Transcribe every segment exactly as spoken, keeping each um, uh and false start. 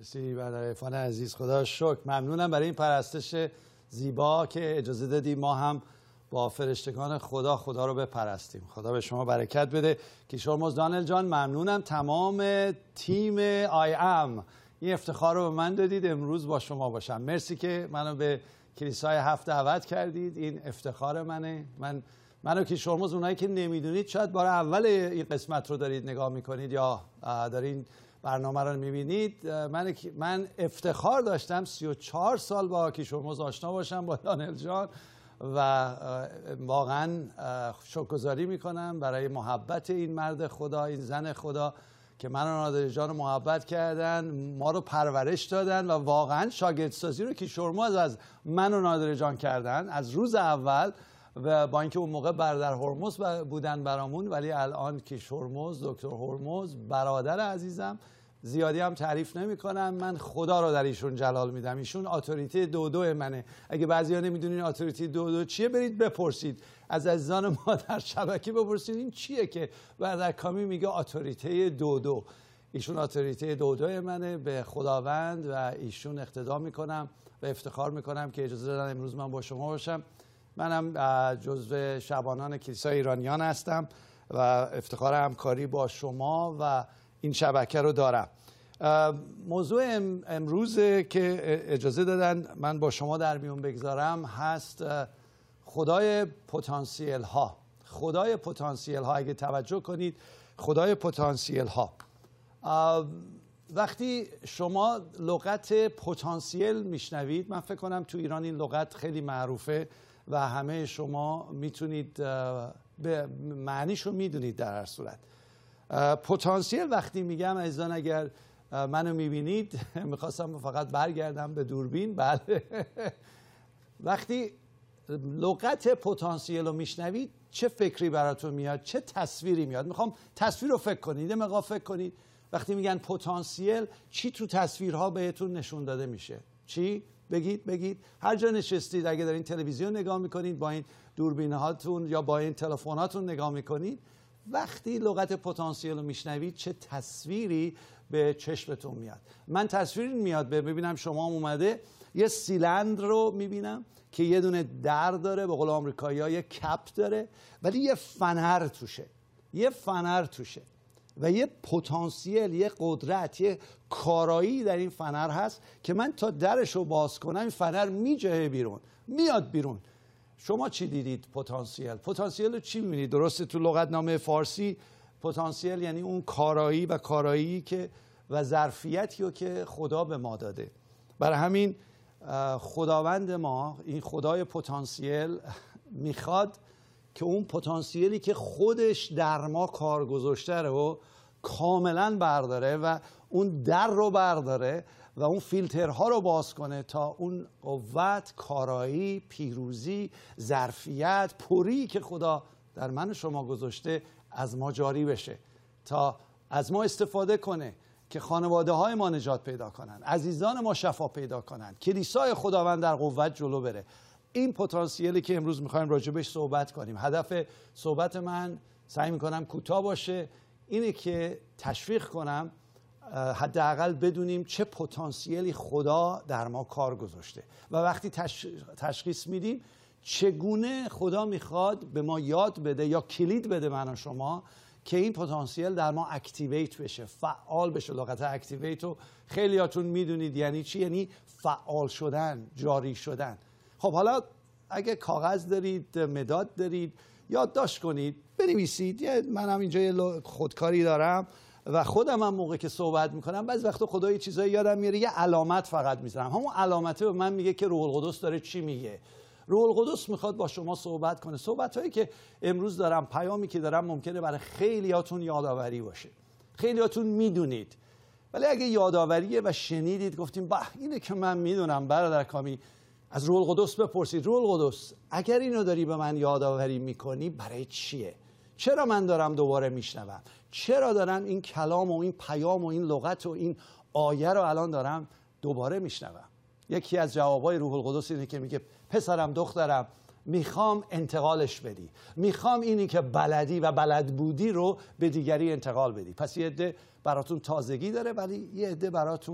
مرسی برادر عرفان عزیز، خدا شکر. ممنونم برای این پرستش زیبا که اجازه دادی ما هم با فرشتگان خدا خدا رو بپرستیم. خدا به شما برکت بده. کیشورمز دانیل جان ممنونم. تمام تیم آی ام این افتخار رو به من دادید امروز با شما باشم. مرسی که منو به کلیسای هفت دعوت کردید. این افتخار منه. من منو کیشورمز، اونایی که نمیدونید شاید بار اول این قسمت رو دارید نگاه میکنید یا دارین برنامه رو میبینید، من من افتخار داشتم سی و چهار سال با کیشورمز آشنا باشم، با دانیل جان، و واقعا شکرگزاری میکنم برای محبت این مرد خدا، این زن خدا که من و نادر جان رو محبت کردن، ما رو پرورش دادن و واقعا شاگردسازی رو کیشورمز از من و نادر جان کردن از روز اول. و با اینکه اون موقع برادر هرمز بودن برامون، ولی الان کیشورمز، دکتر هرمز برادر عزیزم، زیادی هم تعریف نمی کنم. من خدا رو در ایشون جلال میدم. ایشون اتوریته دو دو منه. اگه بعضیا نمیدونین اتوریته دو دو چیه، برید بپرسید از عزیزان ما در شبکه، بپرسید این چیه که برادر کامی میگه اتوریته دو دو. ایشون اتوریته دو دو منه به خداوند و ایشون اقتدا میکنم و افتخار میکنم که اجازه دادن امروز من با شما باشم. منم جزو شبانان کلیسای ایرانیان هستم و افتخار همکاری با شما و این شبکه رو دارم. موضوع امروز که اجازه دادن من با شما در میون بگذارم هست خدای پتانسیل ها. خدای پتانسیل ها، اگه توجه کنید، خدای پتانسیل ها. وقتی شما لغت پتانسیل میشنوید، من فکر کنم تو ایران این لغت خیلی معروفه و همه شما میتونید به معنیشو میدونید. در هر صورت پتانسیل وقتی میگم عزیزان، اگر منو میبینید، میخواستم فقط برگردم به دوربین. بله وقتی لغت پتانسیل رو میشنوید چه فکری براتون میاد؟ چه تصویری میاد؟ میخوام تصویر رو فکر کنید، یه مقدار فکر کنید. وقتی میگن پتانسیل، چی تو تصویرها بهتون نشون داده میشه؟ چی؟ بگید بگید. هر جا نشستید، اگه دارین تلویزیون نگاه میکنید با این دوربین هاتون یا با این تلفناتون نگاه میکنید، وقتی لغت پتانسیل رو میشنوید چه تصویری به چشمتون میاد؟ من تصویری میاد ببینم شما اومده یه سیلندر رو میبینم که یه دونه در داره، به قول آمریکایی‌ها یه کپ داره، ولی یه فنر توشه، یه فنر توشه و یه پتانسیل، یه قدرت، یه کارایی در این فنر هست که من تا درش رو باز کنم این فنر میجه بیرون، میاد بیرون. شما چی دیدید پتانسیل؟ پتانسیل رو چی میبینید؟ درسته تو لغتنامه فارسی پتانسیل یعنی اون کارایی و کارایی که و ظرفیتی رو که خدا به ما داده. برای همین خداوند ما، این خدای پتانسیل، میخواد که اون پتانسیلی که خودش در ما کار گذاشته رو کاملا برداره و اون در رو برداره و اون فیلترها رو باز کنه تا اون قوت، کارایی، پیروزی، ظرفیت، پری که خدا در من و شما گذاشته از ما جاری بشه، تا از ما استفاده کنه که خانواده های ما نجات پیدا کنن، عزیزان ما شفا پیدا کنن، کلیسای خداوند در قوت جلو بره. این پتانسیلی که امروز میخوایم راجبش صحبت کنیم. هدف صحبت من، سعی میکنم کوتاه باشه، اینه که تشویق کنم حداقل بدونیم چه پتانسیلی خدا در ما کار گذاشته و وقتی تش... تشخیص میدیم چگونه خدا میخواد به ما یاد بده یا کلید بده من و شما که این پتانسیل در ما اکتیویت بشه، فعال بشه. لغت اکتیویت رو خیلیاتون میدونید یعنی چی؟ یعنی فعال شدن، جاری شدن. خب حالا اگه کاغذ دارید، مداد دارید، یادداشت کنید، بنویسید. منم اینجا یه خودکاری دارم و خودم هم موقع که صحبت میکنم بعضی وقتا خدا یه چیزایی یادم میاره، یه علامت فقط میذارم. همون علامته به من میگه که روح القدس داره چی میگه. روح القدس میخواد با شما صحبت کنه. صحبتایی که امروز دارم، پیامی که دارم، ممکنه برای خیلیاتون یادآوری باشه. خیلیاتون میدونید، ولی اگه یادآوریه و شنیدید گفتیم به اینه که من میدونم، برادر کامی از روح القدس بپرسید. روح القدس اگر اینو داری به من یادآوری میکنی برای چیه؟ چرا من دارم دوباره میشنوم؟ چرا دارم این کلام و این پیام و این لغت و این آیه رو الان دارم دوباره میشنوم؟ یکی از جوابای روح القدس اینه که میگه پسرم، دخترم، میخوام انتقالش بدی، میخوام اینی که بلدی و بلد بودی رو به دیگری انتقال بدی. پس یه عده براتون تازگی داره، ولی یه عده براتون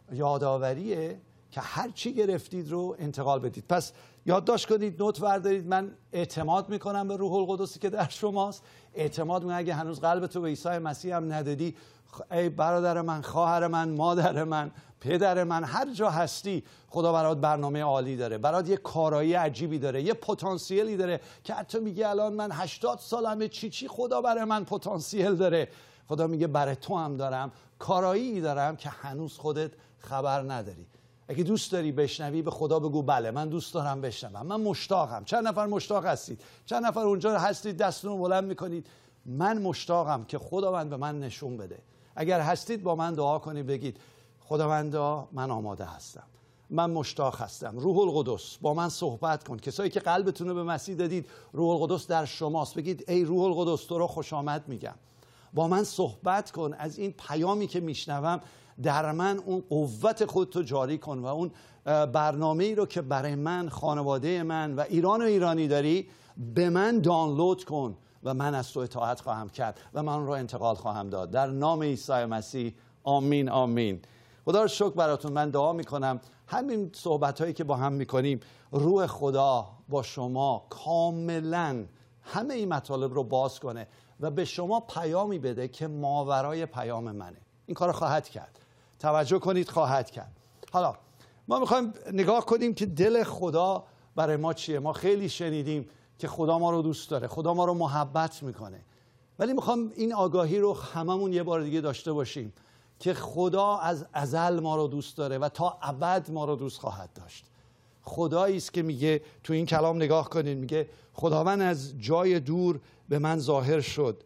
یادآوریه که هر چی گرفتید رو انتقال بدید. پس یادداشت کنید، نوت بردارید. من اعتماد میکنم به روح القدسی که در شماست. اعتماد میکنم اگه هنوز قلبتو به عیسی مسیح هم ندادی، ای برادر من، خواهر من، مادر من، پدر من، هر جا هستی خدا برات برنامه عالی داره، برات یه کارایی عجیبی داره، یه پتانسیلی داره که حتی میگه الان من هشتاد سالمه، چی چی خدا برای من پتانسیل داره. خدا میگه برای تو هم دارم کارایی دارم که هنوز خودت خبر نداری. اگه دوست داری بشنوی به خدا بگو بله من دوست دارم بشنوم، من مشتاقم. چند نفر مشتاق هستید؟ چند نفر اونجا هستید دستتون رو بلند میکنید؟ من مشتاقم که خداوند به من نشون بده. اگر هستید با من دعا کنید، بگید خداوندا من آماده هستم، من مشتاق هستم، روح القدس با من صحبت کن. کسایی که قلبتون رو به مسیح دادید، روح القدس در شماست. بگید ای روح القدس تو رو خوش آمد میگم، با من صحبت کن، از این پیامی که میشنوم در من اون قوت خودتو جاری کن و اون برنامه‌ای رو که برای من، خانواده من و ایران و ایرانی داری به من دانلود کن و من از تو اطاعت خواهم کرد و من اون رو انتقال خواهم داد. در نام عیسی مسیح آمین آمین. خدا رو شکر براتون. من دعا میکنم همین صحبت‌هایی که با هم میکنیم روح خدا با شما کاملا همه این مطالب رو باز کنه و به شما پیامی بده که ماورای پیام منه. این کار خواهد کرد. توجه کنید، خواهد کرد. حالا ما میخوایم نگاه کنیم که دل خدا برای ما چیه. ما خیلی شنیدیم که خدا ما رو دوست داره، خدا ما رو محبت میکنه، ولی میخوام این آگاهی رو هممون یه بار دیگه داشته باشیم که خدا از ازل ما رو دوست داره و تا ابد ما رو دوست خواهد داشت. خدایی است که میگه تو این کلام نگاه کنید، میگه خداوند از جای دور به من ظاهر شد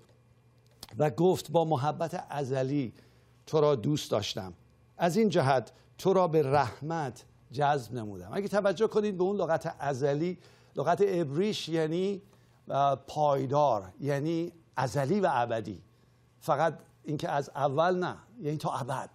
و گفت با محبت ازلی تو را دوست داشتم، از این جهت تو را به رحمت جذب نمودم. اگه توجه کنید به اون لغت ازلی، لغت عبریش یعنی پایدار، یعنی ازلی و ابدی. فقط اینکه از اول نه، یعنی تا ابد.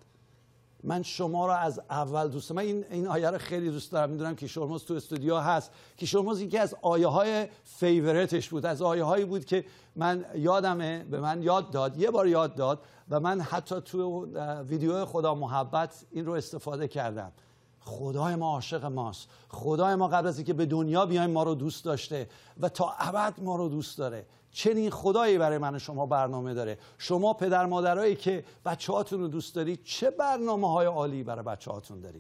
من شما را از اول دوست دارم. من این این آیه رو خیلی دوست دارم. میدونم که کیشورموز تو استودیو هست. کیشورموز یکی از آیه های فیورتش بود، از آیه هایی بود که من یادمه به من یاد داد، یه بار یاد داد و من حتی تو ویدیو خدا محبت این رو استفاده کردم. خدای ما عاشق ماست. خدای ما قبل از اینکه به دنیا بیایم ما رو دوست داشته و تا ابد ما رو دوست داره. چنین خدایی برای من و شما برنامه داره. شما پدر مادرایی که بچه‌هاتون رو دوست دارید، چه برنامه‌های عالی برای بچه‌هاتون دارید.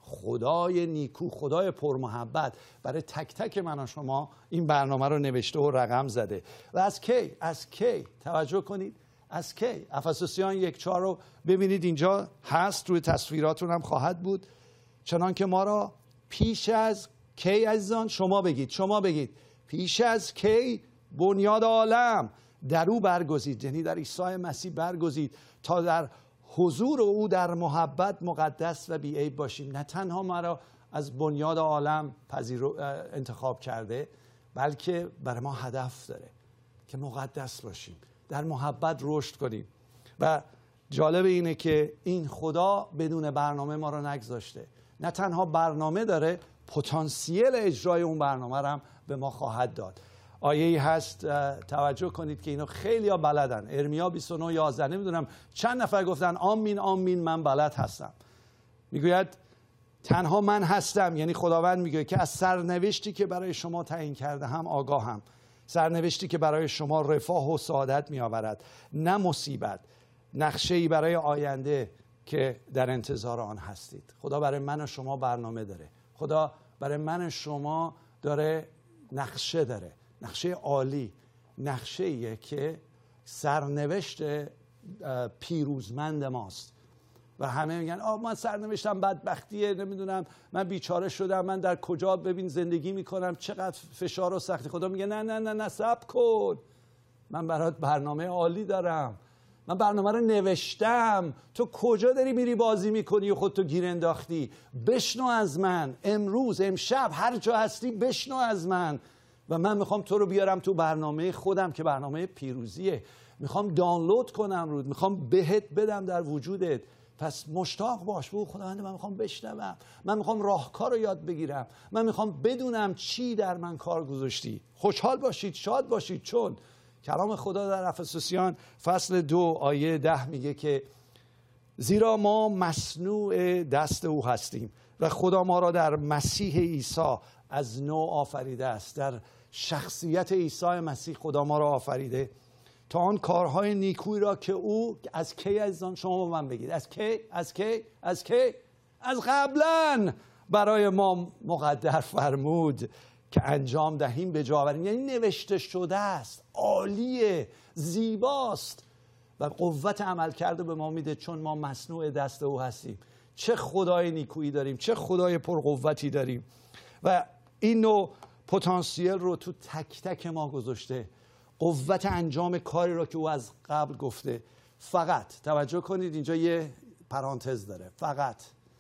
خدای نیکو، خدای پرمحبت برای تک تک من و شما این برنامه رو نوشته و رقم زده. و از کی؟ از کی؟ توجه کنید. از کی؟ افسوسیان یک چهار رو ببینید، اینجا هست، روی تصویراتون هم خواهد بود. چنان که ما را پیش از کی عزیزان؟ شما بگید، شما بگید. پیش از کی بنیاد عالم در او برگزید، یعنی در عیسی مسیح برگزید تا در حضور او در محبت مقدس و بی‌عیب باشیم. نه تنها ما را از بنیاد عالم پذیر انتخاب کرده، بلکه برای ما هدف داره که مقدس باشیم، در محبت رشد کنیم. و جالب اینه که این خدا بدون برنامه ما را نگذاشته. نه تنها برنامه داره، پتانسیل اجرای اون برنامه رو هم به ما خواهد داد. آیه‌ای هست، توجه کنید که اینو خیلی ها بلدن. ارمیا بیست و نه یازده. نمیدونم چند نفر گفتن آمین آمین من بلد هستم. میگوید تنها من هستم، یعنی خداوند میگه که از سرنوشتی که برای شما تعیین کرده هم آگاهم. سرنوشتی که برای شما رفاه و سعادت میآورد، نه مصیبت. نقشه‌ای برای آینده که در انتظار آن هستید. خدا برای من و شما برنامه داره. خدا برای من و شما داره نقشه داره. نقشه عالی، نقشه‌ایه که سرنوشت پیروزمند ماست. و همه میگن آه من سرنوشتم بدبختیه، نمیدونم من بیچاره شدم، من در کجا ببین زندگی میکنم، چقدر فشار و سختی. خدا میگه نه نه نه نه صبر کن، من برات برنامه عالی دارم. من برنامه رو نوشتم. تو کجا داری میری بازی میکنی و خودتو گیر انداختی؟ بشنو از من امروز، امشب، هر جا هستی بشنو از من. و من میخوام تو رو بیارم تو برنامه خودم که برنامه پیروزیه. میخوام دانلود کنم رود، میخوام بهت بدم در وجودت. پس مشتاق باش. بگو خداوند من میخوام بشنوم، من میخوام راهکار رو یاد بگیرم، من میخوام بدونم چی در من کار گذاشتی. خوشحال باشید، شاد باشید، چون کلام خدا در افسوسیان فصل دو آیه ده میگه که زیرا ما مصنوع دست او هستیم و خدا ما را در مسیح عیسی از نو آفریده است. در شخصیت عیسی مسیح خدا ما را آفریده تا آن کارهای نیکویی را که او از کی عزیزان شما با من بگید از کی از کی از کی از قبلا برای ما مقدر فرمود که انجام دهیم به جا آوریم. یعنی نوشته شده است، عالیه، زیباست و قوت عمل کرده به ما میده چون ما مصنوع دست او هستیم. چه خدای نیکویی داریم، چه خدای پرقوتی داریم و این نوع پتانسیل رو تو تک تک ما گذاشته، قوت انجام کاری رو که او از قبل گفته. فقط توجه کنید اینجا یه پرانتز داره، فقط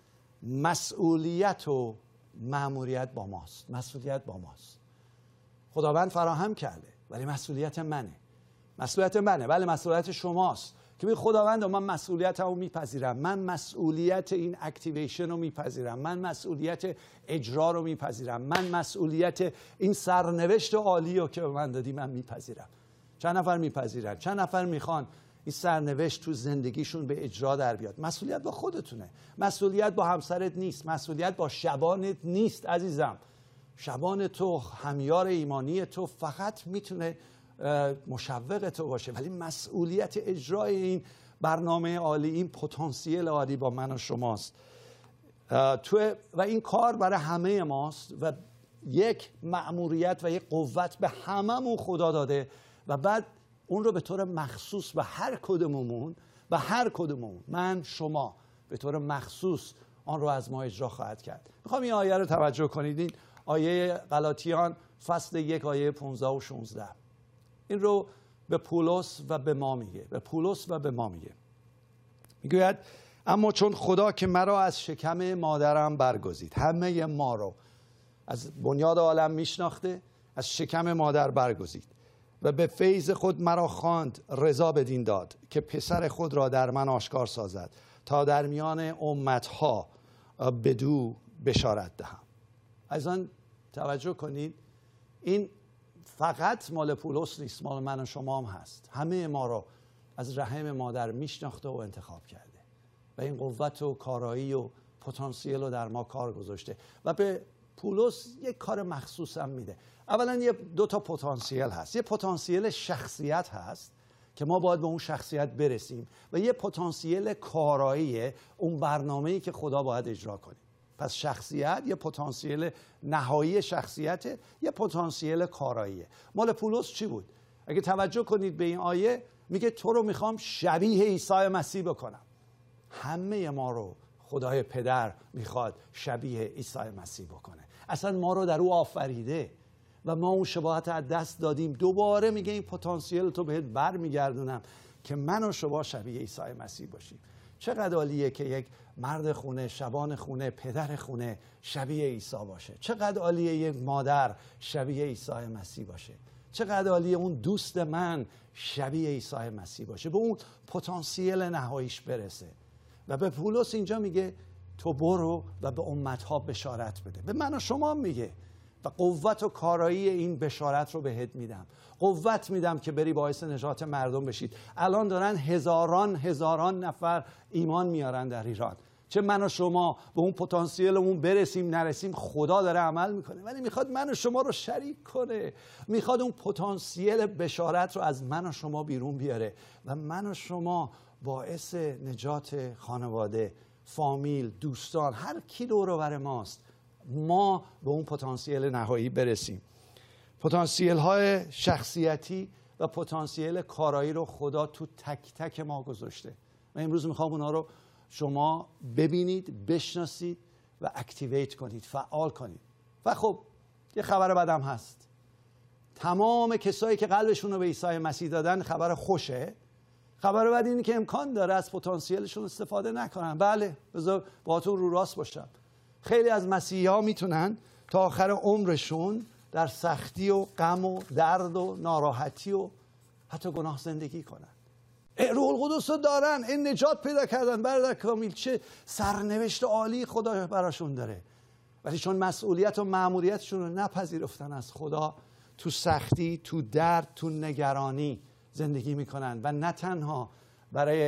مسئولیت و مأموریت با ماست. مسئولیت با ماست. خداوند فراهم کرده ولی مسئولیت منه. مسئولیت منه ولی مسئولیت شماست که می خداوند من مسئولیت رو میپذیرم، من مسئولیت این اکتیویشن رو میپذیرم، من مسئولیت اجرا رو میپذیرم، من مسئولیت این سرنوشت عالی رو که به من دادی من میپذیرم. چند نفر میپذیرن؟ چند نفر میخوان این سرنوشت تو زندگیشون به اجرا در بیاد؟ مسئولیت با خودتونه، مسئولیت با همسرت نیست، مسئولیت با شبانت نیست عزیزم. شبان تو، همیار ایمانی تو فقط میتونه مشوق تو باشه، ولی مسئولیت اجرای این برنامه عالی، این پتانسیل عالی با من و شماست تو و این کار برای همه ماست و یک مأموریت و یک قوت به هممون خدا داده و بعد اون رو به طور مخصوص به هر کدوممون به هر کدوممون من شما به طور مخصوص آن رو از ما اجرا خواهد کرد. میخوام این آیه رو توجه کنید، این آیه غلاطیان فصل یک آیه پانزده و شانزده. این رو به پولس و به ما میگه، به پولس و به ما میگه. میگوید اما چون خدا که مرا از شکم مادرم برگزید، همه ما رو از بنیاد عالم میشناخته، از شکم مادر برگزید و به فیض خود مرا خواند، رضا بدین داد که پسر خود را در من آشکار سازد تا در میان امتها بدو بشارت دهم. عزیزان توجه کنید، این فقط مال پولس نیست، مال من و شما هم هست. همه ما رو از رحم مادر میشناخته و انتخاب کرده و این قوت و کارایی و پتانسیل رو در ما کار گذاشته و به پولس یک کار مخصوص هم میده. اولا یه دو تا پتانسیل هست، یه پتانسیل شخصیت هست که ما باید به اون شخصیت برسیم و یه پتانسیل کارایی، اون برنامه‌ای که خدا باید اجرا کنه. پس شخصیت یه پتانسیل نهایی شخصیته، یه پتانسیل کاراییه. مال پولس چی بود؟ اگه توجه کنید به این آیه میگه تو رو میخوام شبیه عیسی مسیح بکنم. همه ما رو خدای پدر میخواد شبیه عیسی مسیح بکنه. اصلا ما رو در او آفریده و ما اون شباهت از دست دادیم. دوباره میگه این پتانسیل تو بهت بر میگردونم که من و شما شبیه عیسی مسیح باشیم. چقدر عالیه که یک مرد خونه، شبان خونه، پدر خونه شبیه عیسی باشه. چقدر عالیه یک مادر شبیه عیسی مسیح باشه. چقدر عالیه اون دوست من شبیه عیسی مسیح باشه، به اون پتانسیل نهاییش برسه. و به پولس اینجا میگه تو برو و به امتها بشارت بده. به من و شما میگه و قوت و کارایی این بشارت رو بهت میدم. قوت میدم که بری باعث نجات مردم بشید. الان دارن هزاران هزاران نفر ایمان میارن در ایران. چه من و شما به اون پتانسیلمون برسیم نرسیم، خدا داره عمل میکنه، ولی میخواد من و شما رو شریک کنه. میخواد اون پتانسیل بشارت رو از من و شما بیرون بیاره و من و شما باعث نجات خانواده، فامیل، دوستان، هر کی دور و بر ماست، ما به اون پتانسیل نهایی برسیم. پتانسیل های شخصیتی و پتانسیل کارایی رو خدا تو تک تک ما گذاشته و امروز میخوام اونا رو شما ببینید، بشناسید و اکتیویت کنید، فعال کنید. و خب یه خبر بدم هست. تمام کسایی که قلبشون رو به عیسی مسیح دادن خبر خوشه. خبر بد اینه که امکان داره از پتانسیلشون استفاده نکنن. بله، بذار باهاتون رو راست باشم. خیلی از مسیحی ها میتونن تا آخر عمرشون در سختی و غم و درد و ناراحتی و حتی گناه زندگی کنن. روح القدس رو دارن، این نجات پیدا کردن. برادر کامیل، چه سرنوشت عالی خدا براشون داره، ولی چون مسئولیت و مأموریتشون رو نپذیرفتن از خدا، تو سختی، تو درد، تو نگرانی زندگی میکنن و نه تنها برای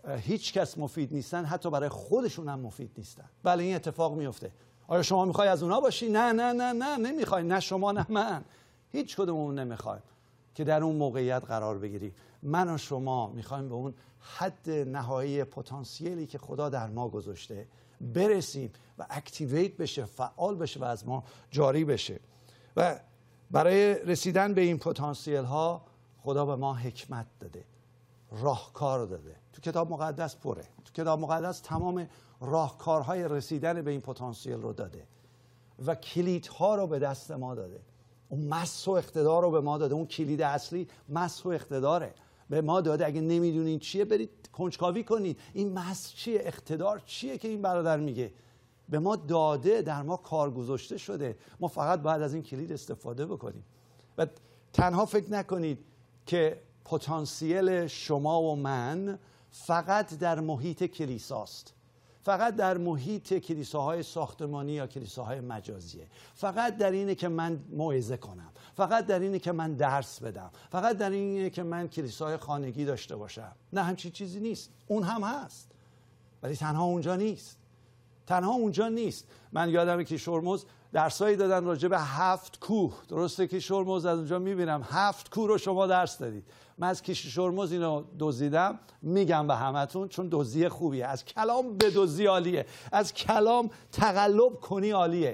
هیچ کس مفید نیستن، حتی برای خودشون هم مفید نیستن. بله این اتفاق میفته. آیا شما میخوای از اونا باشی؟ نه نه نه نه نمیخوای، نه شما نه من، هیچ کدوممون نمیخوایم که در اون موقعیت قرار بگیریم. من و شما میخوایم به اون حد نهایی پتانسیلی که خدا در ما گذاشته برسیم و اکتیویت بشه، فعال بشه و از ما جاری بشه. و برای رسیدن به این پتانسیل ها خدا به ما حکمت داده، راهکار داده. تو کتاب مقدس پره، تو کتاب مقدس تمام راهکارهای رسیدن به این پتانسیل رو داده و کلیدها رو به دست ما داده. اون مسح و اقتدار رو به ما داده. اون کلید اصلی مسح و اقتداره، به ما داده. اگه نمیدونین چیه برید کنجکاوی کنید، این مسح چیه، اقتدار چیه که این برادر میگه. به ما داده، در ما کار گذاشته شده، ما فقط باید از این کلید استفاده بکنیم. و تنها فکر نکنید که پتانسیل شما و من فقط در محیط کلیساست، فقط در محیط کلیساهای ساختمانی یا کلیساهای مجازیه، فقط در اینه که من موعظه کنم، فقط در اینه که من درس بدم، فقط در اینه که من کلیسای خانگی داشته باشم. نه، همچین چیزی نیست. اون هم هست ولی تنها اونجا نیست. تنها اونجا نیست. من یادمه که شورموز درسایی دادن راجع به هفت کوه. درسته که شورموز از اونجا میبینم هفت کوه رو شما درس دادید. من از کیش شورموز اینو دزدیدم، میگم به همتون چون دزدی خوبیه. از کلام به دزدی عالیه، از کلام تقلب کنی عالیه.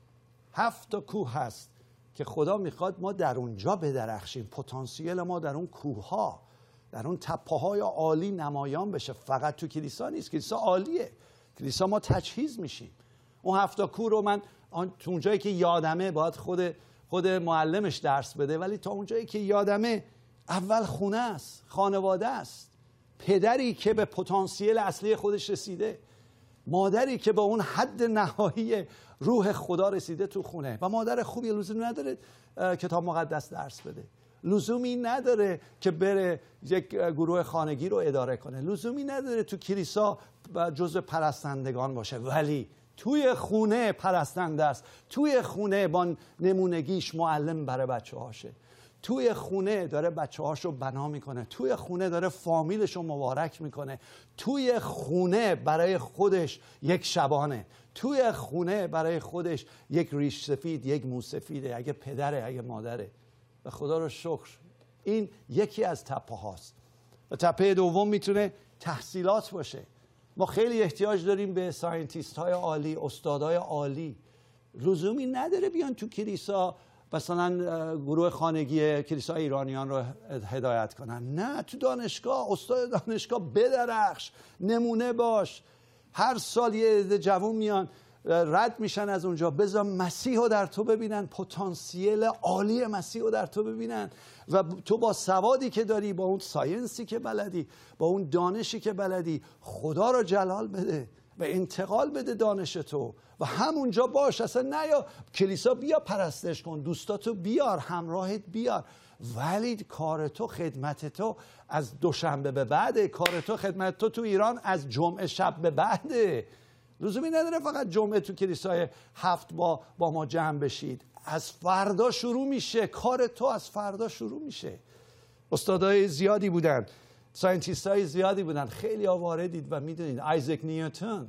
هفت تا کوه هست که خدا میخواد ما در اونجا بدرخشیم. پتانسیل ما در اون کوه ها، در اون تپه های عالی نمایان بشه. فقط تو کلیسا نیست، کلیسا عالیه، کلیسا ما تجهیز میشیم. اون هفت تا کوه رو من تو اونجایی که یادمه باید خود خود معلمش درس بده، ولی تا اونجایی که یادمه اول خونه است، خانواده است، پدری که به پتانسیل اصلی خودش رسیده، مادری که به اون حد نهایی روح خدا رسیده تو خونه. و مادر خوبی لزومی نداره کتاب مقدس درس بده، لزومی نداره که بره یک گروه خانگی رو اداره کنه، لزومی نداره تو کلیسا جزء پرستندگان باشه، ولی توی خونه پرستنده است، توی خونه با نمونگیش معلم برای بچه هاشه، توی خونه داره بچه هاشو بنا میکنه، توی خونه داره فامیلشو مبارک میکنه، توی خونه برای خودش یک شبانه، توی خونه برای خودش یک ریش سفید، یک مو سفیده، اگه پدره اگه مادره. و خدا رو شکر این یکی از تپه هاست. و تپه دوم میتونه تحصیلات باشه. ما خیلی احتیاج داریم به ساینتیست های عالی، استادای عالی. لزومی نداره بیان تو کلیسا مثلا گروه خانگی کلیسای ایرانیان رو هدایت کنن. نه، تو دانشگاه استاد دانشگاه بدرخش، نمونه باش. هر سال یه عده جوون میان رد میشن از اونجا، بذار مسیح رو در تو ببینن، پتانسیل عالی مسیح رو در تو ببینن و تو با سوادی که داری، با اون ساینسی که بلدی، با اون دانشی که بلدی، خدا رو جلال بده و انتقال بده دانش تو و همونجا باش. اصلا نه یا کلیسا بیا پرستش کن، دوستاتو بیار، همراهت بیار، ولی کار تو، خدمت تو از دوشنبه به بعده، کار تو، خدمت تو تو ایران از جمعه شب به بعده. لزومی نداره فقط جمعه تو کلیسای هفت با با ما جمع بشید. از فردا شروع میشه کار تو، از فردا شروع میشه. استادای زیادی بودن، ساینتیست های زیادی بودن، خیلی ها واردید و میدونید. آیزک نیوتن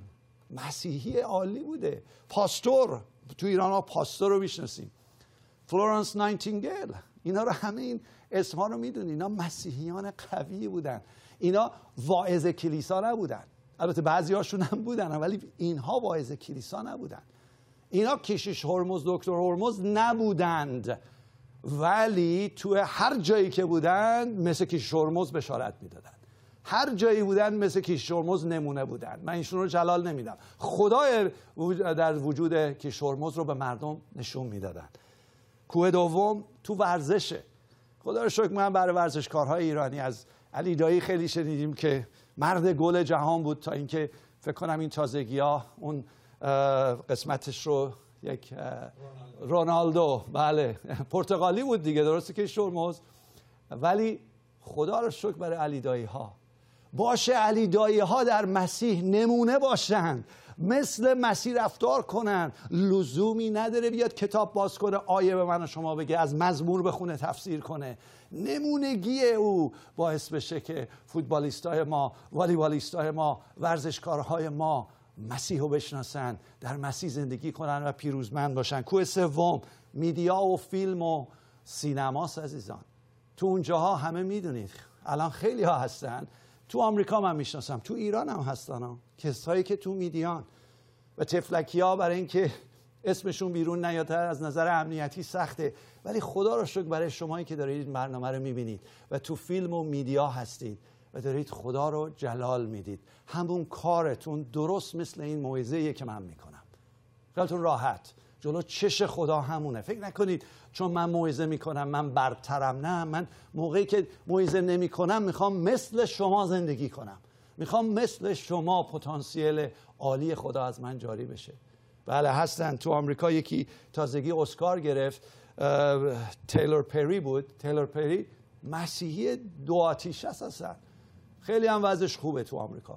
مسیحی عالی بوده، پاستور، تو ایران ها پاستور رو میشناسیم. فلورانس نایتینگل، اینا رو همه این اسمها رو میدونید. اینا مسیحیان قوی بودن، اینا واعظ کلیسا نبودن. البته بعضی هاشون هم بودن ولی اینها واعظ کلیسا نبودن. اینا کشیش هرمز، دکتر هرمز نبودند، ولی تو هر جایی که بودند مثل کشیش هرمز بشارت میدادن. هر جایی بودن مثل کشیش هرمز نمونه بودن. من ایشون رو جلال نمیدم، خدای در وجود کشیش هرمز رو به مردم نشون میدادن. کوه دوم تو ورزشه. خدا رو شکر من برای ورزشکارهای ایرانی از علی دایی خیلی شنیدیم که مرد گل جهان بود، تا اینکه فکر کنم این تازگی‌ها اون قسمتش رو یک رونالدو، بله پرتغالی بود دیگه، درسته که شورموز. ولی خدا رو شکر برای علی دایی ها باشه، علی دایی ها در مسیح نمونه باشند مثل مسیح رفتار کنن. لزومی نداره بیاد کتاب باز کنه آیه به من و شما بگه، از مزمور بخونه تفسیر کنه. نمونگی او باعث بشه که فوتبالیستای ما، والیبالیستای ما، ورزشکارهای ما مسیح رو بشناسن، در مسیح زندگی کنن و پیروزمند باشن. کوه سوم میدیا و فیلم و سینماست عزیزان. تو اونجاها همه میدونید الان خیلی ها هستن، تو آمریکا من میشناسم، تو ایران هم هستن ها. کسایی که تو میدیان و تفلکی ها برای اینکه اسمشون بیرون نیاد از نظر امنیتی سخته، ولی خدا رو شکر برای شمایی که دارید این برنامه رو میبینید و تو فیلم و میدیا هستید و دارید خدا رو جلال میدید. همون کارتون درست مثل این موعظه‌ایه که من میکنم. خیالتون راحت، جلو چش خدا همونه. فکر نکنید چون من موعظه میکنم من برترم. نه، من موقعی که موعظه نمیکنم میخوام مثل شما زندگی کنم، میخوام مثل شما پتانسیل عالی خدا از من جاری بشه. بله هستن. تو آمریکا یکی تازگی اسکار گرفت، تیلور پری بود. تیلور پری مسیحی دو آتیش هستن، خیلی هم وضعش خوبه تو آمریکا،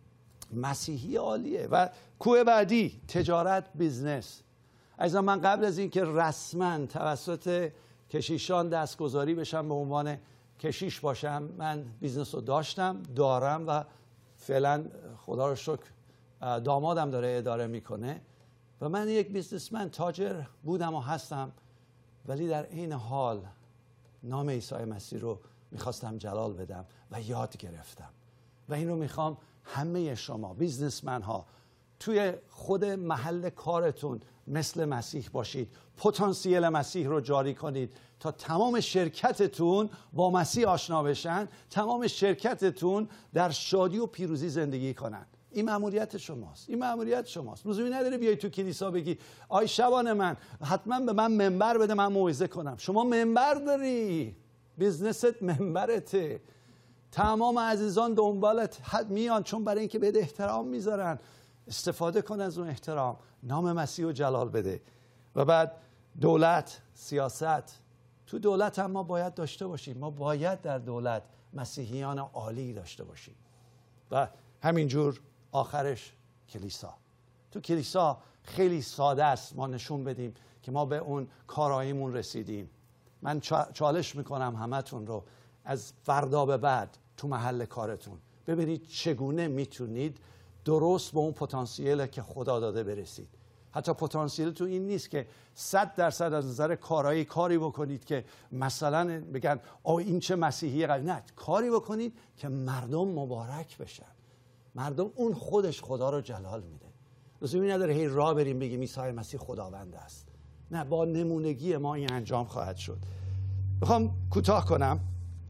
مسیحی عالیه. و کوه بعدی تجارت، بیزنس. عزیزان من قبل از این که رسما توسط کشیشان دستگذاری بشم به عنوان کشیش باشم، من بیزنس رو داشتم، دارم و فعلا خدا رو شکر دامادم داره اداره میکنه و من یک بیزنسمن تاجر بودم و هستم، ولی در این حال نام عیسی مسیح رو میخواستم جلال بدم و یاد گرفتم و این رو میخوام همه شما بیزنسمن ها توی خود محل کارتون مثل مسیح باشید، پتانسیل مسیح رو جاری کنید تا تمام شرکتتون با مسیح آشنا بشن، تمام شرکتتون در شادی و پیروزی زندگی کنن. این مأموریت شماست، این مأموریت شماست. لزومی نداره بیای تو کلیسا بگی آی شبان من حتما به من منبر بده من موعظه کنم. شما منبر داری، بیزنست منبرته. تمام عزیزان دنبالت میان چون برای اینکه بهت احترام میذارن. استفاده کن از اون احترام، نام مسیح رو جلال بده. و بعد دولت، سیاست. تو دولت هم ما باید داشته باشیم، ما باید در دولت مسیحیان عالی داشته باشیم. و همینجور آخرش کلیسا. تو کلیسا خیلی ساده است ما نشون بدیم که ما به اون کاراییمون رسیدیم. من چالش میکنم همتون رو از فردا به بعد تو محل کارتون ببینید چگونه میتونید درست به اون پتانسیل که خدا داده برسید. حتی پتانسیل تو این نیست که صد درصد از نظر کارایی کاری بکنید که مثلا بگن آه این چه مسیحی قوی. نه، کاری بکنید که مردم مبارک بشن. مردم اون خودش خدا رو جلال میده. لزومی نداره هی راه بریم بگیم عیسی مسیح خداوند است. نه، با نمونگی ما این انجام خواهد شد. میخوام کوتاه کنم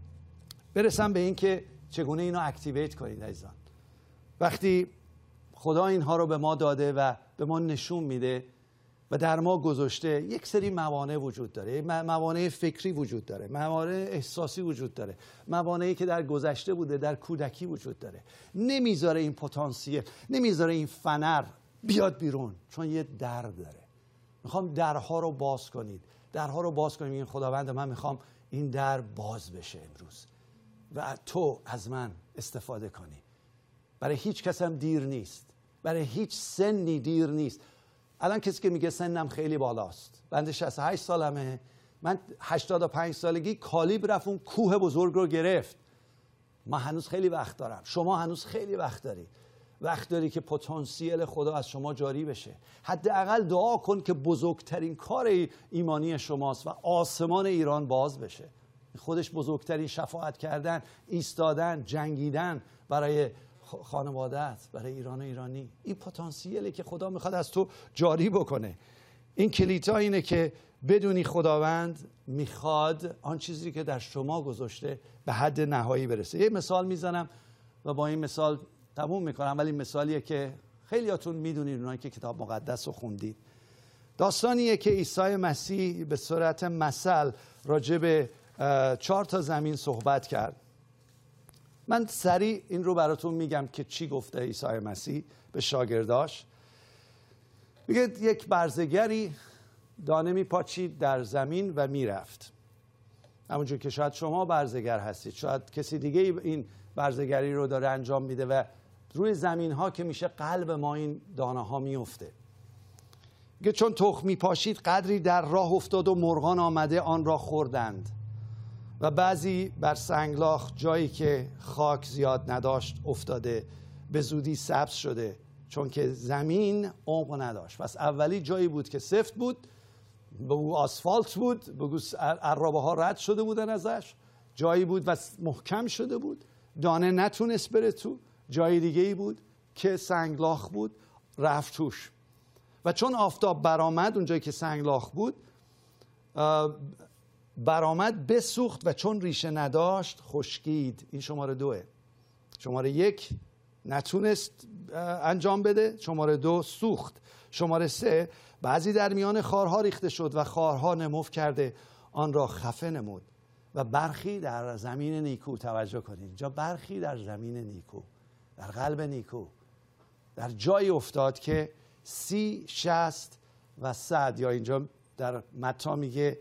برسم به این که چگونه اینو اکتیویت کنید عزیزان. وقتی خدا اینها رو به ما داده و به ما نشون میده و در ما گذاشته، یک سری موانع وجود داره. موانع فکری وجود داره، موانع احساسی وجود داره، موانعی که در گذشته بوده، در کودکی وجود داره. نمیذاره این پتانسیل، نمیذاره این فنر بیاد بیرون، چون یه در داره. میخوام درها رو باز کنید، درها رو باز کنید. این خداوند من میخوام این در باز بشه امروز و تو از من استفاده کنی. برای هیچ کس هم دیر نیست، برای هیچ سنی دیر نیست. الان کسی که میگه سنم خیلی بالاست، بنده شصت و هشت سالمه، من هشتاد و پنج سالگی کالیبر رفت اون کوه بزرگ رو گرفت. من هنوز خیلی وقت دارم، شما هنوز خیلی وقت داری. وقت داری که پتانسیل خدا از شما جاری بشه. حداقل دعا کن که بزرگترین کار ایمانی شماست و آسمان ایران باز بشه. خودش بزرگترین شفاعت کردن، ایستادن، جنگیدن برای خانواده‌ات، برای ایران و ایرانی. این پتانسیلی که خدا میخواد از تو جاری بکنه. این کلیتا اینه که بدونی خداوند میخواد آن چیزی که در شما گذاشته به حد نهایی برسه. یه مثال میزنم و با این مثال تموم میکنم، ولی مثالیه که خیلیاتون میدونید، اونایی که کتاب مقدس رو خوندید. داستانیه که عیسی مسیح به صورت مثل راجع به چهار تا زمین صحبت کرد. من سریع این رو براتون میگم که چی گفته عیسی مسیح به شاگرداش. میگه یک برزگری دانه میپاچید در زمین و میرفت. همونجور که شاید شما برزگر هستید، شاید کسی دیگه این برزگری رو داره انجام میده و روی زمین ها که میشه قلب ما این دانه ها میفته. میگه چون تخم میپاشید قدری در راه افتاد و مرغان آمده آن را خوردند. و بعضی بر سنگلاخ جایی که خاک زیاد نداشت افتاده، به زودی سبز شده چون که زمین عمق نداشت. پس اولی جایی بود که سفت بود، بگو آسفالت بود، بگو عرابه ها رد شده بودن ازش، جایی بود و محکم شده بود، دانه نتونست بره تو. جای دیگه ای بود که سنگلاخ بود، رفت توش. و چون آفتاب برآمد اونجایی که سنگلاخ بود برآمد، بسوخت و چون ریشه نداشت خشکید. این شماره دوه. شماره یک نتونست انجام بده، شماره دو سوخت، شماره سه بعضی در میان خارها ریخته شد و خارها نمو کرده آن را خفه نمود. و برخی در زمین نیکو، توجه کنید اینجا، برخی در زمین نیکو، در قلب نیکو، در جایی افتاد که سی، شصت و صد، یا اینجا در متی میگه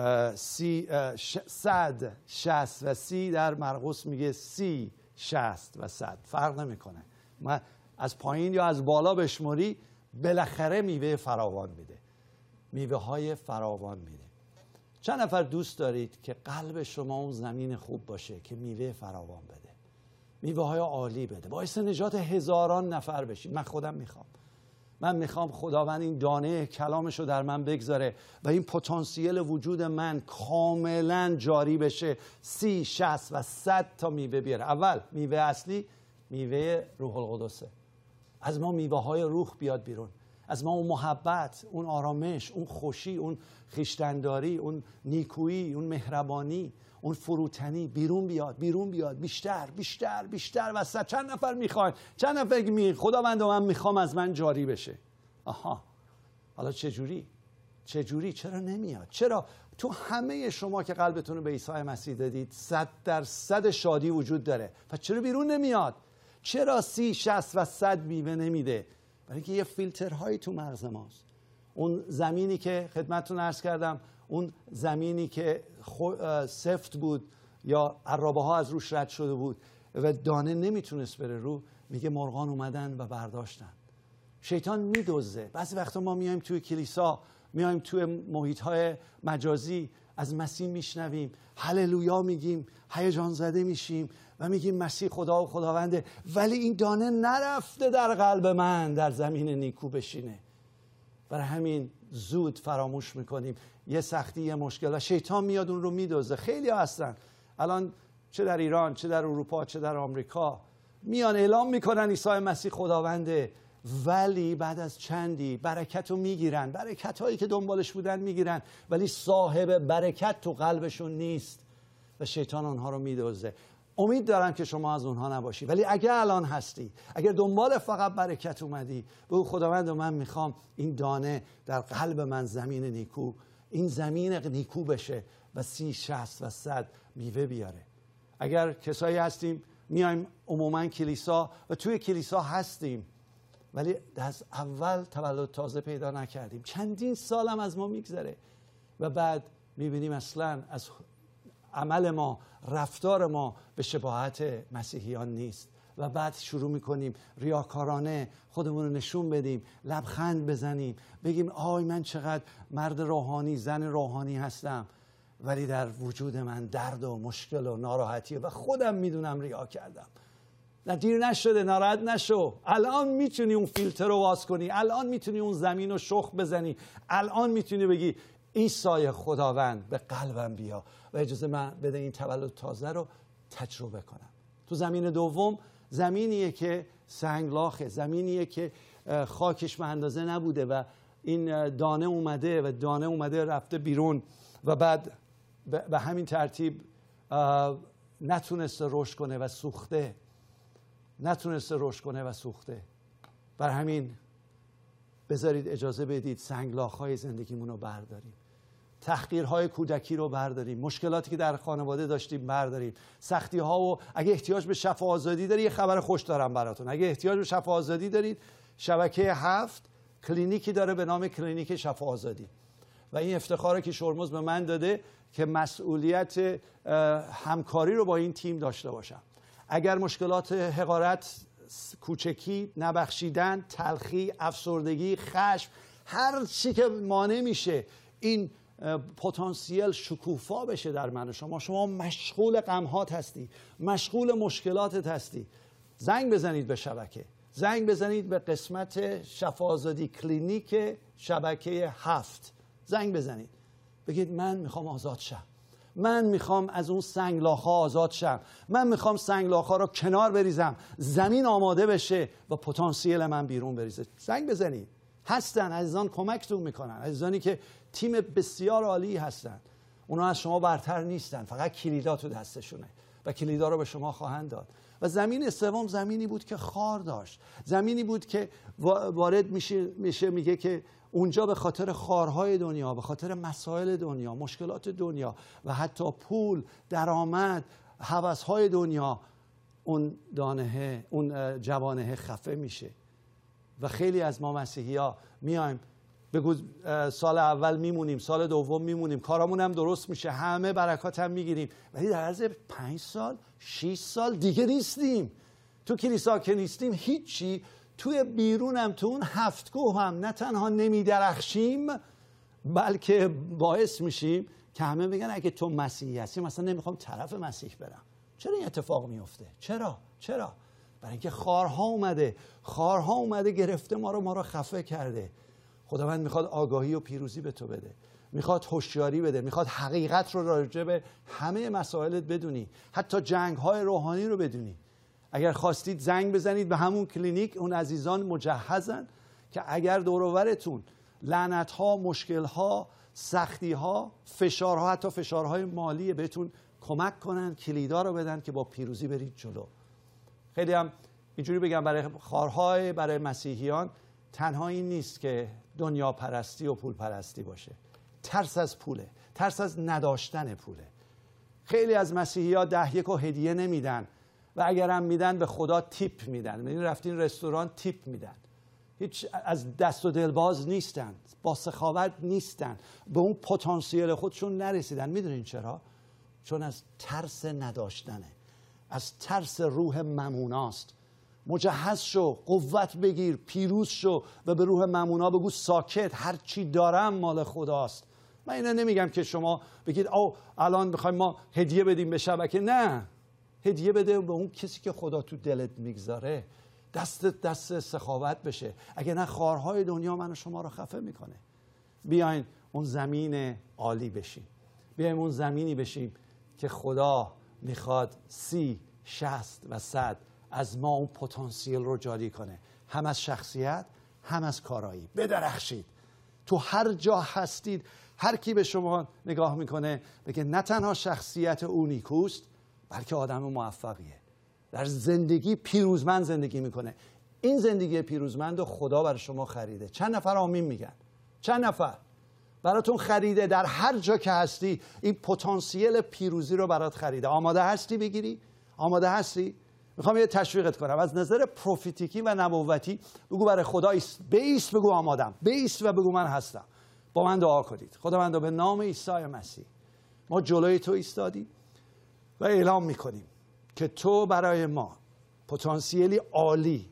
سی، صد، شصت و سی، در مرقس میگه سی، شصت و صد، فرق نمیکنه. ما از پایین یا از بالا بشموری بالاخره میوه فراوان میده، میوه های فراوان میده. چند نفر دوست دارید که قلب شما اون زمین خوب باشه که میوه فراوان بده، میوه های عالی بده، باعث نجات هزاران نفر بشید؟ من خودم میخوام من میخوام خداوند این دانه کلامشو در من بگذاره و این پتانسیل وجود من کاملا جاری بشه، سی، شصت و صد تا میوه بیاره. اول میوه اصلی میوه روح القدسه. از ما میوه های روح بیاد بیرون، از ما اون محبت، اون آرامش، اون خوشی، اون خویشتن‌داری، اون نیکویی، اون مهربانی، اون فروتنی بیرون بیاد، بیرون بیاد، بیشتر بیشتر بیشتر. و صد چند نفر میخوان، چند نفر میگن خداوند من میخوام از من جاری بشه. آها، حالا چه جوری؟ چه جوری؟ چرا نمیاد؟ چرا تو همه شما که قلبتون رو به عیسی مسیح دادید صد درصد شادی وجود داره، پس چرا بیرون نمیاد؟ چرا سی، شصت و صد میوه نمیده؟ برای اینکه یه فیلترهایی تو مغز ماست. اون زمینی که خدمتتون عرض کردم، اون زمینی که سفت بود یا عرابه ها از روش رد شده بود و دانه نمیتونست بره رو، میگه مرغان اومدن و برداشتن. شیطان میدزده. بعضی وقتا ما میایم توی کلیسا، میایم توی محیط های مجازی، از مسیح میشنویم، هللویا میگیم، هیجان زده میشیم و میگیم مسیح خدا و خداونده، ولی این دانه نرفته در قلب من در زمین نیکو بشینه. برای همین زود فراموش میکنیم. یه سختی، یه مشکل و شیطان میاد اون رو میدزده. خیلی ها هستن الان، چه در ایران، چه در اروپا، چه در آمریکا، میان اعلام میکنن عیسی مسیح خداونده، ولی بعد از چندی برکت رو میگیرن، برکت هایی که دنبالش بودن میگیرن، ولی صاحب برکت تو قلبشون نیست و شیطان اونها رو میدزده. امید دارم که شما از اونها نباشی، ولی اگر الان هستی، اگر دنبال فقط برکت اومدی، بگو خداوند من میخوام این دانه در قلب من زمین نیکو، این زمین نیکو بشه و سی، شصت و صد میوه بیاره. اگر کسایی هستیم میایم عموما کلیسا و توی کلیسا هستیم ولی از اول تولد تازه پیدا نکردیم، چندین سالم از ما میگذره و بعد میبینیم اصلا از عمل ما، رفتار ما به شباهت مسیحیان نیست و بعد شروع میکنیم ریاکارانه خودمون رو نشون بدیم، لبخند بزنیم، بگیم آی من چقدر مرد روحانی، زن روحانی هستم، ولی در وجود من درد و مشکل و ناراحتیه و خودم میدونم ریا کردم. نه دیر نشده، ناراحت نشو، الان میتونی اون فیلتر رو باز کنی، الان میتونی اون زمین رو شخ بزنی، الان میتونی بگی عیسی خداوند به قلبم بیا و اجازه من بده این تولد تازه رو تجربه کنم. تو زمین دوم زمینیه که سنگلاخه، زمینیه که خاکش به اندازه نبوده و این دانه اومده و دانه اومده رفته بیرون و بعد به همین ترتیب نتونسته رشد کنه و سوخته، نتونسته رشد کنه و سوخته. بر همین بذارید اجازه بدید سنگلاخ‌های زندگیمون رو برداریم، تحقیرهای کودکی رو برداریم، مشکلاتی که در خانواده داشتیم برداریم، سختی‌ها. و اگه احتیاج به شفا آزادی داری، یه خبر خوش دارم براتون. اگه احتیاج به شفا آزادی دارید، شبکه هفت کلینیکی داره به نام کلینیک شفا آزادی و این افتخاره که شورموز به من داده که مسئولیت همکاری رو با این تیم داشته باشم. اگر مشکلات حقارت کوچکی، نبخشیدن، تلخی، افسردگی، خشم، هر چی که مانع میشه این پتانسیل شکوفا بشه در من و شما. شما مشغول غم‌هات هستی، مشغول مشکلاتت هستی. زنگ بزنید به شبکه، زنگ بزنید به قسمت شفاآزادی کلینیک شبکه هفت، زنگ بزنید بگید من میخوام آزاد شم، من میخوام از اون سنگلاخ‌ها آزاد شم، من میخوام سنگلاخ‌ها رو کنار بریزم، زمین آماده بشه و پتانسیل من بیرون بریزه. زنگ بزنید. هستن عزیزان کمکتون میکنن، عزیزانی که تیم بسیار عالی هستن. اونا از شما برتر نیستن، فقط کلیدا تو دستشونه و کلیدا رو به شما خواهند داد. و زمین سوم زمینی بود که خار داشت، زمینی بود که وارد میشه, میشه میگه که اونجا به خاطر خارهای دنیا، به خاطر مسائل دنیا، مشکلات دنیا و حتی پول، درآمد، هوس‌های دنیا، اون دانه، اون جوانه خفه میشه. و خیلی از ما مسیحی‌ها میایم بگو سال اول میمونیم، سال دوم میمونیم، کارامون هم درست میشه، همه برکات هم میگیریم، ولی در عرض پنج سال، شش سال دیگه نیستیم. تو کلیسا که نیستیم هیچی، توی بیرونم، تو اون هفتگاه هم نه تنها نمیدرخشیم، بلکه باعث میشیم که همه بگن اگه تو مسیحی هستی مثلا نمیخوام طرف مسیح برم. چرا این اتفاق میفته؟ چرا؟ چرا؟ برای اینکه خارها اومده، خارها اومده گرفته ما رو، ما رو خفه کرده. خداوند میخواد آگاهی و پیروزی به تو بده، میخواد هوشیاری بده، میخواد حقیقت رو راجع به همه مسائلت بدونی، حتی جنگ‌های روحانی رو بدونی. اگر خواستید زنگ بزنید به همون کلینیک، اون عزیزان مجهزن که اگر دور و برتون لعنت‌ها، مشکل‌ها، سختی‌ها، فشارها، حتی فشارهای مالی بهتون کمک کنن، کلیدا رو بدن که با پیروزی برید جلو. خیلی هم اینجوری بگم برای خارهای، برای مسیحیان تنها این نیست که دنیا پرستی و پول پرستی باشه، ترس از پوله، ترس از نداشتن پوله. خیلی از مسیحی‌ها ده یک و هدیه نمیدن و اگر هم میدن به خدا تیپ میدن. میدین رفتین رستوران تیپ میدن، هیچ از دست و دل باز نیستن، با سخاوت نیستن، به اون پتانسیل خودشون نرسیدن. میدونین چرا؟ چون از ترس نداشتنه، از ترس روح مموناست. مجهز شو، قوت بگیر، پیروز شو و به روح ممونا بگو ساکت، هر چی دارم مال خداست. من اینا نمیگم که شما بگید او الان بخوایم ما هدیه بدیم به شبکه. نه، هدیه بده به اون کسی که خدا تو دلت میگذاره، دست دست سخاوت بشه. اگه نه خارهای دنیا من و شما رو خفه میکنه. بیاین اون زمین عالی بشیم، بیاین اون زمینی بشیم که خدا میخواد سی، شصت و صد از ما اون پتانسیل رو جاری کنه، هم از شخصیت هم از کارایی. بدرخشید تو هر جا هستید. هر کی به شما نگاه میکنه بگه نه تنها شخصیت او نیکوست، بلکه آدم موفقیه، در زندگی پیروزمند زندگی میکنه. این زندگی پیروزمند رو خدا برای شما خریده. چند نفر آمین میگن؟ چند نفر براتون خریده؟ در هر جا که هستی این پتانسیل پیروزی رو برات خریده. آماده هستی بگیری؟ آماده هستی؟ میخوام یه تشویقت کنم از نظر پروفیتیکی و نبوتی. بگو برای خدا ایست، بایست، بگو آمادم، بایست و بگو من هستم. با من دعا کنید. خداوند به نام عیسی مسیح ما جلوی تو ایستادیم و اعلام میکنیم که تو برای ما پتانسیلی عالی،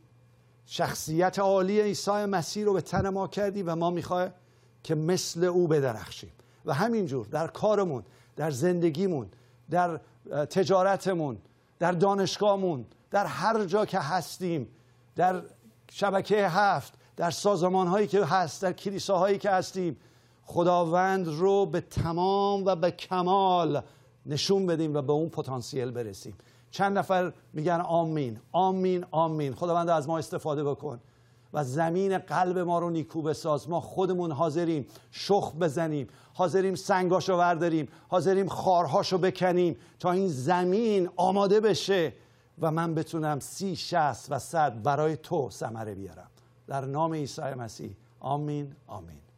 شخصیت عالی عیسی مسیح رو به تن ما کردی و ما میخوایم که مثل او بدرخشیم و همینجور در کارمون، در زندگیمون، در تجارتمون، در دانشگاهمون، در هر جا که هستیم، در شبکه هفت، در سازمان‌هایی که هست، در کلیساهایی که هستیم، خداوند رو به تمام و به کمال نشون بدیم و به اون پتانسیل برسیم. چند نفر میگن آمین، آمین، آمین. خداوند از ما استفاده بکن و زمین قلب ما رو نیکو بساز. ما خودمون حاضریم شخ بزنیم، حاضریم سنگاشو برداریم، حاضریم خارهاشو بکنیم تا این زمین آماده بشه و من بتونم سی، شصت و صد برای تو ثمره بیارم. در نام عیسی مسیح آمین، آمین.